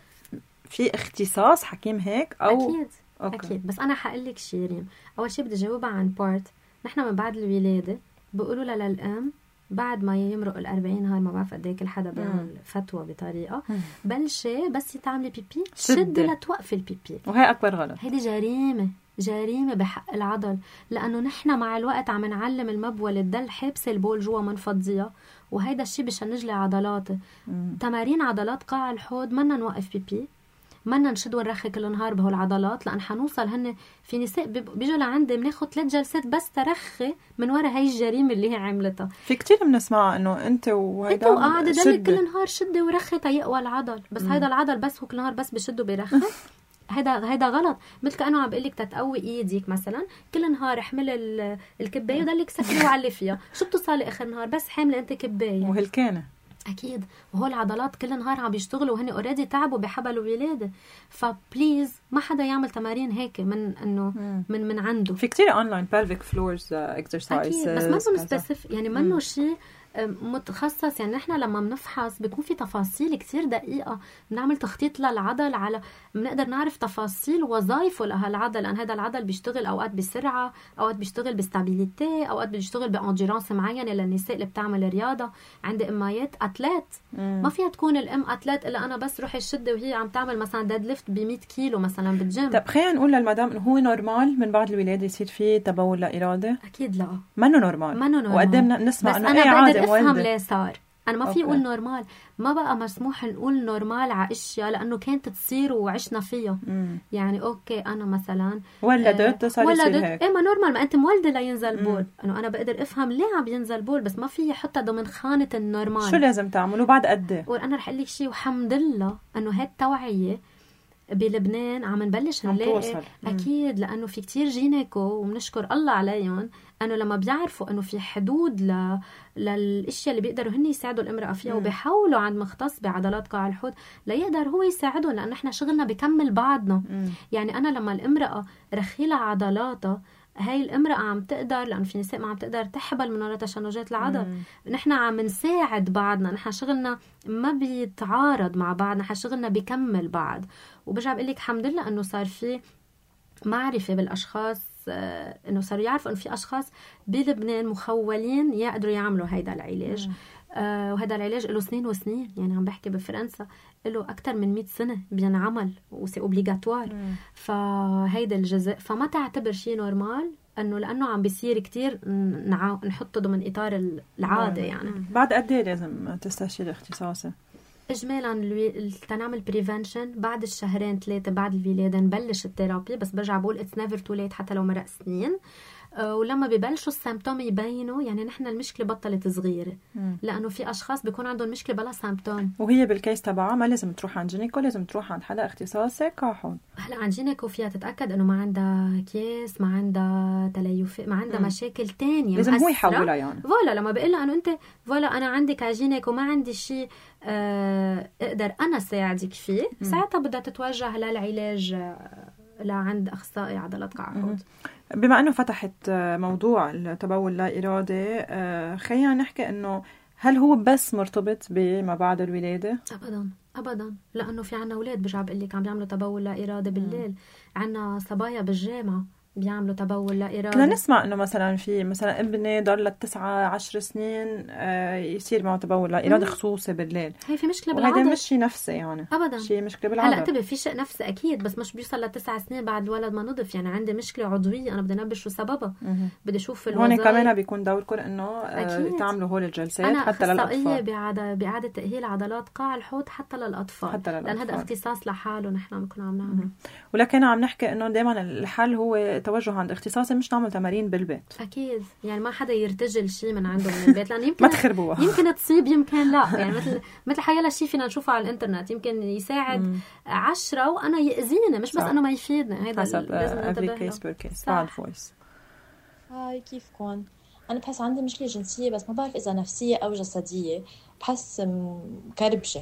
في اختصاص حكيم هيك أو أكيد أوكي. أكيد. بس أنا حقول لك شيء ريم. أول شيء بدي جاوبها عن بارت. نحن من بعد الولادة بيقولوا لها للأم بعد ما يمرق الأربعين، هاي ما بعرف قد ايه كل حدا بيعمل فتوى بطريقة، بلشي بس تعملي بيبي شدي لتوقفي البيبي، وهي أكبر غلط. هيدي جريمة جريمة بحق العضل، لأنه نحن مع الوقت عم نعلم المبولة تضل حابسة البول جوا منفضية، وهيدا الشيء بشنج لي عضلاتي. تمارين عضلات قاع الحوض منا نوقف بيبي، منا نشد ونرخي كل نهار بهول العضلات، لأن حنوصل هن في نساء بيجوا لعندي بناخد ثلاث جلسات بس ترخي من وراء هاي الجريمة اللي هي عملتها. في كتير بنسمع إنه أنت وهيدا أنت وقاعدة دلك كل نهار شدي ورخي تيقوى العضل، بس مم. هيدا العضل بس هو كل نهار بس بشد وبيرخي. هيدا هيدا غلط. مثل كأنه عم بقول لك تتقوي ايدك مثلا، كل نهار احمل الكبايه وضلك سكري وعلي فيها، شو بتوصلي اخر نهار بس حامله انت كبايه وهالكانه اكيد. وهول العضلات كل نهار عم بيشتغلوا وهن اوريدي تعبوا بحبل ولاده، فبليز ما حدا يعمل تمارين هيك من انه من من عنده. في كتير اونلاين pelvic floors exercises بس ما انه سبيسيفيك، يعني ما انه شيء متخصص. يعني نحن لما بنفحص بيكون في تفاصيل كتير دقيقة، بنعمل تخطيط للعضل، على بنقدر نعرف تفاصيل وظائفه لهالعضل، لأن هذا العضل بيشتغل أوقات بسرعة، أوقات بيشتغل بستابيليتي، أوقات بيشتغل بأنجيرانس معينة للنساء اللي بتعمل رياضة. عندي إمايات أتلات ما فيها تكون الأم أتلات إلا أنا بس روحي الشدة وهي عم تعمل مثلا ديد ليفت بمية كيلو مثلا بالجيم. طب خلينا نقول للمدام إنه هو نورمال من بعد الولادة يصير فيه تبول لا إرادة؟ أكيد لا، ما إنه نورمال. ما إنه نورمال. وقدمنا نسمع إنه أنا عادي افهم ليه صار. انا ما في اقول نورمال، ما بقى مسموح نقول نورمال على اشياء لانه كانت تصير وعشنا فيها. مم. يعني اوكي انا مثلا ولدت صار يصير هيك، ايه ما نورمال، ما انت مولده لا ينزل بول، انه انا بقدر افهم ليه عم ينزل بول، بس ما في حتى ضمن خانه النورمال. شو لازم تعملوا بعد قد ايه؟ وانا رح اقول لك شيء، وحمد لله انه هالتوعيه بلبنان عم نبلش نلاقي اكيد، لانه في كتير جينيكو وبنشكر الله عليهم انه لما بيعرفوا انه في حدود ل... للاشياء اللي بيقدروا هن يساعدوا الامراه فيها، وبيحاولوا عند مختص بعضلات قاع الحوض ليقدر هو يساعدهم، لانه احنا شغلنا بيكمل بعضنا. مم. يعني انا لما الامراه رخيلة عضلاتها، هاي الامرأة عم تقدر، لأنه في نساء ما عم تقدر تحبل من وراء تشنجات العضل. نحن عم نساعد بعضنا، نحن شغلنا ما بيتعارض مع بعض، نحن شغلنا بيكمل بعض. وبرجع بقول لك الحمد لله أنه صار في معرفة بالأشخاص، آه أنه صاروا يعرفوا أنه في أشخاص بلبنان مخولين يقدروا يعملوا هيدا العلاج. آه وهذا العلاج له سنين وسنين، يعني عم بحكي بفرنسا له أكتر من مئة سنة بينعمل وسي اوبليغاتوار. فهيدا الجزء، فما تعتبر شيء نورمال انه لانه عم بيصير كتير نحطه ضمن اطار العاده. يعني بعد قد ايه لازم تستشير اختصاصي؟ اجمالا تنعمل بريفنشن بعد الشهرين ثلاثه بعد الولاده نبلش الثيرابي، بس برجع بقول اتس نيفر تو ليت حتى لو مرق سنين. ولما ببلشوا السيمبتوم يبينوا، يعني نحن المشكله بطلت صغيره، لانه في اشخاص بيكون عندهم مشكله بلا سيمبتوم، وهي بالكيس تبعها ما لازم تروح عند جينيكو، لازم تروح عند حدا اختصاصي كحول. هلا عند جينيكو فيها تتاكد انه ما عندها كيس، ما عندها تليف، ما عندها مم. مشاكل تانية، لازم هو يحولها. يعني فوالا لما بقول لها انه انت فوالا انا عندك على جينيكو ما عندي شيء آه اقدر انا ساعدك فيه، ساعتها بدها تتوجه للعلاج لعند اخصائي عضلات قاع الحوض. بما أنه فتحت موضوع التبول لا إرادي، خلينا نحكي أنه هل هو بس مرتبط بما بعد الولادة؟ أبداً أبداً، لأنه في عنا أولاد برجع بقول لك عم بيعملوا تبول لا إرادي بالليل، عنا صبايا بالجامعة بيعملوا تبول لا إرادي. كنا نسمع إنه مثلا في مثلا ابني ضل للتسعة عشر سنين يصير معه تبول لا إرادي خصوصي بالليل. هي في مشكلة بالعادة، وهذا مش شيء نفسي يعني أبدا، شيء مشكلة بالعادة. هلا انتبه في شيء نفسي أكيد، بس مش بيوصل لتسع سنين بعد الولد ما نضف. يعني عندي مشكلة عضوية أنا بدي ننبش شو سببها، بدي أشوف الوظائف. هون كمان بيكون دوركم إنه تعملوا هول الجلسات حتى للأطفال. أنا أخصائية بإعادة بإعادة تأهيل عضلات قاع الحوض حتى للأطفال، حتى للأطفال. لأن هذا اختصاص لحاله نحن بنكون عم نعمل. ولكن عم نحكي إنه دائما الحل هو توجه عند اختصاصي، مش نعمل تمارين بالبيت. أكيد، يعني ما حدا يرتجل شيء من عنده من البيت، لأن يمكن ما تخربوها، يمكن تصيب يمكن لا. يعني مثل مثل حيلا شيء فينا نشوفه على الإنترنت يمكن يساعد مم. عشرة وأنا يأذيني، مش بس أنا ما يفيدني. هذا لازم ننتبه له. بعد فويس. هاي كيفكم؟ أنا بحس عندي مشكلة جنسية، بس ما بعرف إذا نفسية أو جسدية، بحس مكربشة.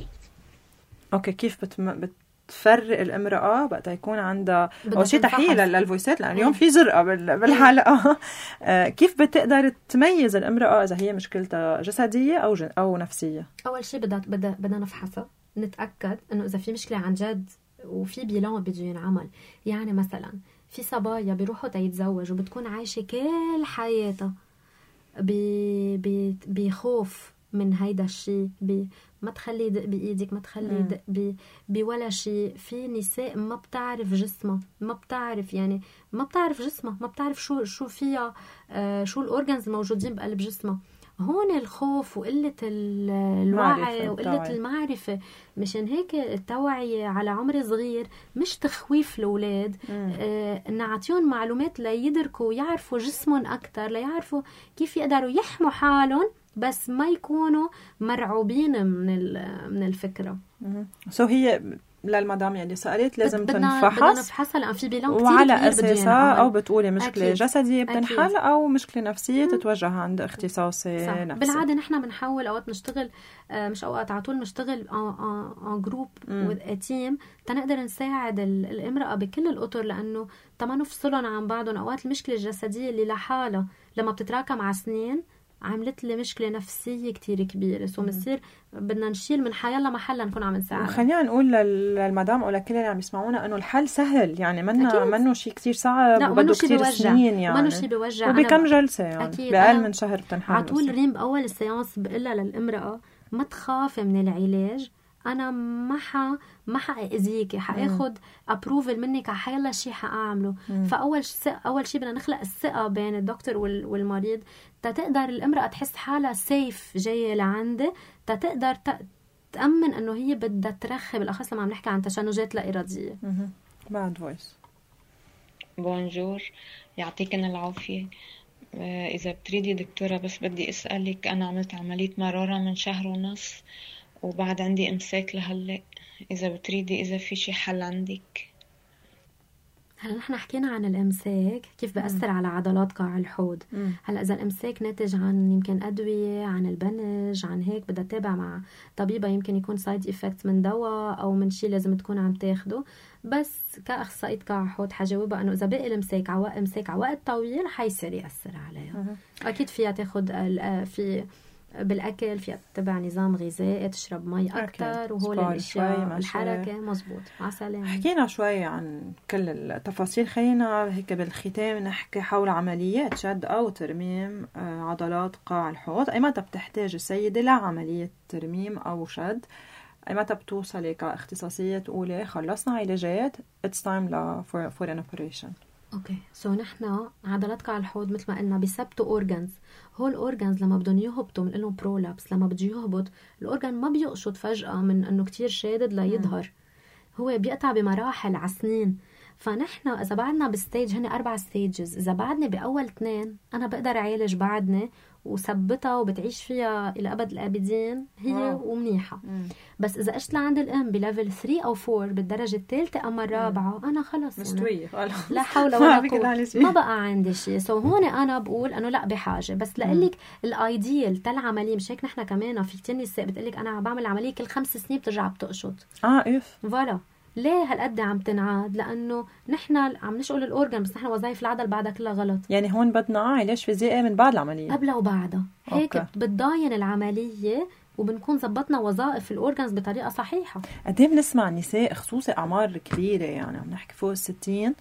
أوكي، كيف بت بت تفرق الامرأة بقى يكون عندها أو شيء تحية للفويسات، لأن اليوم في زرقة بالحلقة. كيف بتقدر تميز الامرأة إذا هي مشكلتها جسدية أو جن أو نفسية؟ أول شيء بدنا بدنا بدنا نفحصها، نتأكد إنه إذا في مشكلة عن جد وفي بيلون بده ينعمل. يعني مثلا في صبايا بيروحوا تيتزوج وبتكون عايشة كل حياتها بخوف من هيدا الشيء، ما تخلي يدق بإيدك، ما تخلي يدق بولا شيء. في نساء ما بتعرف جسمها، ما بتعرف يعني ما بتعرف جسمها، ما بتعرف شو شو فيها آه شو الأورجانز الموجودين بقلب جسمها. هون الخوف وقلة الوعي وقلة المعرفة. مشان هيك التوعية على عمر صغير مش تخويف الأولاد، آه نعطيهم معلومات ليدركوا ويعرفوا جسمهم أكتر، ليعرفوا كيف يقدروا يحموا حالهم بس ما يكونوا مرعوبين من من الفكرة. سو so هي للمدام اللي سألت لازم بدنا تنفحص، بدنا نفحصها لأن في بيلون كتير وعلى أساسها أو بتقولي مشكلة أكيد. جسدية بتنحل أكيد. أو مشكلة نفسية مم. تتوجه عند اختصاصي نفسي. بالعادة نحن بنحاول أوقات نشتغل مش أوقات عطول نشتغل ان جروب وتيم تنقدر نساعد الامرأة بكل الأطر، لأنه طبعا نفصلهم عن بعضهم. أوقات المشكلة الجسدية اللي لحالها لما بتتراكم على سنين عملت لي مشكلة نفسية كتير كبيرة، سو بنصير بدنا نشيل من حيالله محلها نكون عم نساعد. خلينا نقول للمدام أو لكل اللي عم يسمعونا إنه الحل سهل، يعني منه منه شيء كتير صعب وبده كتير سنين، يعني منه شيء بيوجع، وبكم جلسة يعني بأقل من شهر بتنحل. عطول ريم بأول السيانس بقلها للإمرأة ما تخافي من العلاج، أنا ما ح ما حأذيكي، حأخذ أبروفل منك على حيلا شيء حأعمله. فأول شيء أول شيء بدنا نخلق الثقة بين الدكتور والمريض، تتقدر الامرأة تحس حالها سيف جاية لعنده، تتقدر تأمن إنه هي بدها ترخي، بالأخص لما عم نحكي عن تشنجات لا إرادية. بعد فويس. بونجور، يعطيكن العافية. إذا بتريدي دكتورة بس بدي أسألك، أنا عملت عملية مرارة من شهر ونص وبعد عندي إمساك لهلأ، إذا بتريدي إذا في شي حل عندك. هلا نحن حكينا عن الامساك كيف بأثر على عضلات قاع الحوض. مم. هلا اذا الامساك ناتج عن يمكن ادويه، عن البنج، عن هيك بدها تتابع مع طبيبه، يمكن يكون سايد افكت من دواء او من شيء لازم تكون عم تاخده. بس كاخصائيه قاع حوض حجاوبها انه اذا بقي الامساك على وقت امساك على وقت طويل حيصير ياثر عليها. مم. اكيد فيها تاخد ال- في بالاكل، فيها تتبع نظام غذائي، تشرب مي اكثر، وهول سكر الاشياء، شوي، مشي. الحركه. مزبوط. على سلامه. حكينا شوي عن كل التفاصيل، خلينا هيك بالختام نحكي حول عمليات شد أو ترميم آه، عضلات قاع الحوض. أي متى بتحتاج السيدة لعملية ترميم أو شد؟ أي متى بتوصلي كاختصاصية تقولي خلصنا علاجات it's time ل for, for an operation؟ اوكي سو نحن عضلات قاع الحوض مثل ما قلنا بيثبتوا اورجانز. هول اورجانز لما بدهم يهبطوا من لهم برولابس، لما بده يهبط الاورجان ما بيقشط فجأة من انه كتير شادد ليظهر، هو بيقطع بمراحل على سنين. فنحن اذا بعدنا بستيج، هن اربع ستيجز، اذا بعدني باول اثنين انا بقدر اعالج بعدني وثبتها وبتعيش فيها الى ابد الابدين هي واو. ومنيحه. مم. بس اذا اجت لعند الام بليفل ثلاثة او أربعة بالدرجه الثالثه اما الرابعه انا خلص يعني مستوية خلاص. لا حول ما ولا بقدر قوة، على شيء. ما بقى عندي شيء. سو هون أنا بقول أنه لا بحاجة. بس لقلك الأيديال تل عملية، مش هيك نحن كمان في كتير نساء بتقلك أنا عم بعمل عملية كل خمس سنين بترجع بتقشط. اه اف فوالا ليه هالقد عم تنعاد؟ لأنه نحن عم نشغل الأورجان بس نحن وظائف العضل بعدها كلها غلط. يعني هون بدنا علاج فيزيائي من بعد العملية قبلها وبعدها هيك أوكي. بتضاين العملية وبنكون زبطنا وظائف الأورجانز بطريقة صحيحة. قد ايه بنسمع نساء خصوصي أعمار كبيرة، يعني عم نحكي فوق الستين،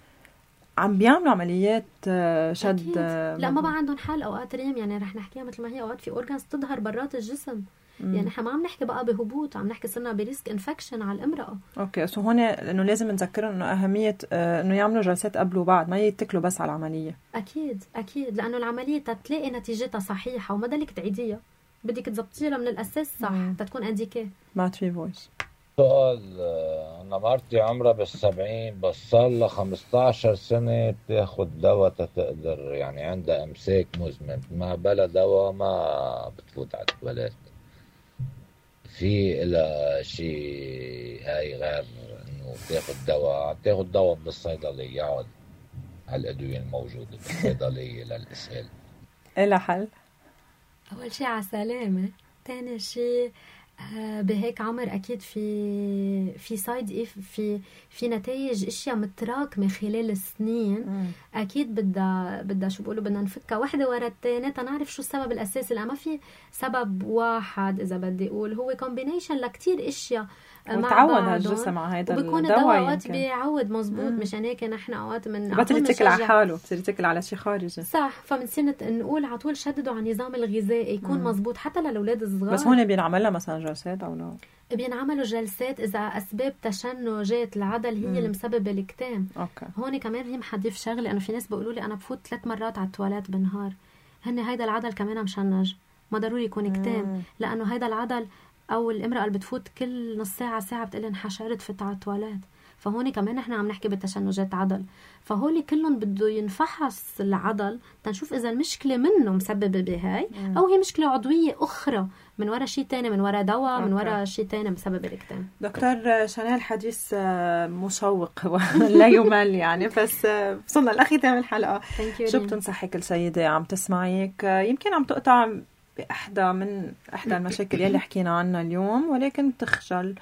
عم بيعملوا عمليات آه، شد أكيد. آه، لا ما بقى عندهم حل. أوقات ريم يعني رح نحكيها مثل ما هي، أوقات في أورجانز تظهر برات الجسم. مم. يعني نحن ما عم نحكي بقى بهبوط، عم نحكي صرنا بريسك انفكشن على الامرأة. اوكي سو هون انه لازم نذكرهم انه اهميه آه، انه يعملوا جلسات قبل وبعد، ما يتكلوا بس على العمليه. اكيد اكيد، لانه العمليه تتلاقي نتيجتها صحيحه وما بدك تعيديها، بدك تزبطيها من الاساس صح مم. تتكون انديكي. باتري فويس. سؤال، آه، أنا مرتي عمرها بالسبعين بس صار لها خمستاشر سنة بتاخد دواء تتقدر، يعني عندها إمساك مزمن، ما بلا دواء ما بتفوت على التواليت. في إلها شيء هاي غير إنه تاخد دواء، تاخد دواء من الصيدلية، يقعد على الأدوية الموجودة بالصيدلية للإسهال؟ إلها حل؟ اول شيء على سلامه، ثاني شيء آه، بهيك عمر اكيد في في سايد اف في في نتائج اشياء متراكمه خلال السنين. مم. اكيد بدها بدها شو بيقولوا بدنا نفكها وحده ورا الثانيه تنعرف شو السبب الاساسي، لأ ما في سبب واحد اذا بدي اقول، هو كومبينيشن لكتير اشياء مع وتعود بعضهم. هالجسم على هيدا وبيكون الدواء الدواء اوقات يمكن. بيعود مزبوط. مم. مشان هيك نحن اوقات من بطل يتكل على حاله، بصير يتكل على شيء خارجي. صح، فبنصير نت- نقول على طول شددوا على النظام الغذائي يكون مم. مزبوط حتى للاولاد الصغار. بس هون بينعمل لها مثلا جلسات او لا؟ بينعملوا جلسات اذا اسباب تشنجات العضل هي مم. اللي مسببه الكتام. اوكي. هون كمان ريم حضيف شغله، انه في ناس بيقولوا لي انا بفوت ثلاث مرات على التواليت بالنهار، هن هيدا العضل كمان مشنج، ما ضروري يكون كتام. مم. لانه هيدا العضل او الامراه اللي بتفوت كل نص ساعه ساعه بتقلي انحشرت فت على التواليت، فهون كمان نحن عم نحكي بتشنجات عضل. فهول كلهم بده ينفحص العضل تنشوف اذا المشكله منه مسببه بهاي مم. او هي مشكله عضويه اخرى من وراء شيء تاني، من وراء دواء، من أوكي. وراء شيء تاني مسبب الكتام. دكتور شانيل، حديث آه، مشوق ولا يمل يعني، بس آه، وصلنا لختام الحلقه. Thank you شو ريم. بتنصحي كل سيده عم تسمعيك آه، يمكن عم تقطع بإحدى من إحدى المشاكل يلي حكينا عنها اليوم، ولكن تخجل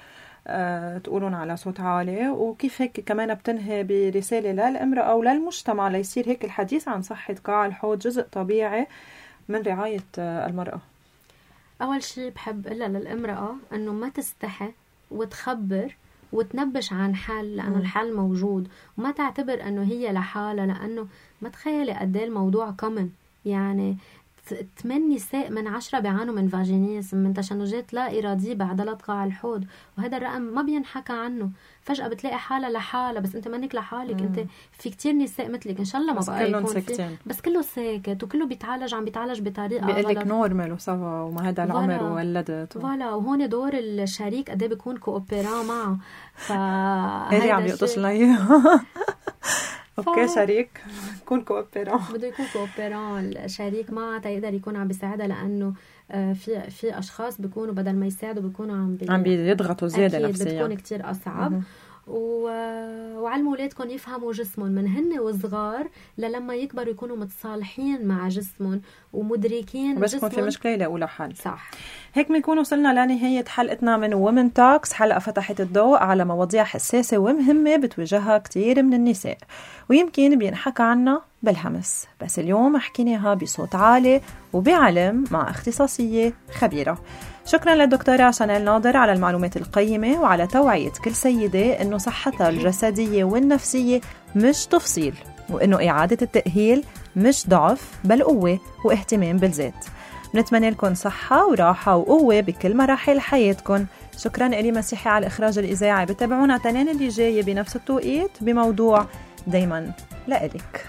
أه تقولون على صوت عالي، وكيف هيك كمان بتنهي برسالة للامرأة أو للمجتمع ليصير هيك الحديث عن صحة قاع الحوض جزء طبيعي من رعاية أه المرأة؟ أول شيء بحب إلا للإمرأة أنه ما تستحي وتخبر وتنبش عن حل، لأنه مم. الحل موجود، وما تعتبر أنه هي لحالها، لأنه ما تخيلي قد ايه الموضوع كومن. يعني ثمان نساء من عشرة بيعانوا من فاجينيزم، من تشنجات لا إرادية بعضلات قاع الحوض، وهذا الرقم ما بينحكى عنه. فجأة بتلاقي حالة لحالة، بس أنت منك لحالك. مم. أنت في كتير نساء مثلك إن شاء الله ما بس بقى كلهم يكون في، ساكتين، بس كله ساكت وكله بيتعالج، عم بيتعالج بطريقة بيقلك غلط. نورمال وسوا وما هذا العمر فوالا. وولدت و... فوالا، وهون دور الشريك قد ايه بيكون كوبيران معه. ف هذه عم يقطش لنا اياها. اوكي شريك يكون كوبيران، بده يكون كوبيران الشريك معها تقدر يكون عم بيساعدها، لانه في في اشخاص بيكونوا بدل ما يساعدوا بيكونوا عم بي... عم بيضغطوا زياده نفسيا، بتكون كتير اصعب. و... وعلموا اولادكم يفهموا جسمهم من هن وصغار للما يكبروا يكونوا متصالحين مع جسمهم ومدركين بس يكون جسمهم. في مشكله يلاقوا لها حل. صح. هيك بنكون وصلنا لنهايه حلقتنا من وومن توكس، حلقه فتحت الضوء على مواضيع حساسه ومهمه بتواجهها كتير من النساء ويمكن بينحكى عنها بالهمس، بس اليوم حكيناها بصوت عالي وبعلم مع اختصاصيه خبيره. شكرا للدكتورة شانيل ناظر على المعلومات القيمة وعلى توعية كل سيدة إنه صحتها الجسدية والنفسية مش تفصيل، وإنه إعادة التأهيل مش ضعف بل قوة واهتمام بالذات. بنتمنى لكم صحة وراحة وقوة بكل مراحل حياتكم. شكرا إلي مسيحي على الإخراج الإذاعي. بتابعونا تنين اللي جاية بنفس التوقيت بموضوع دايما لإلك.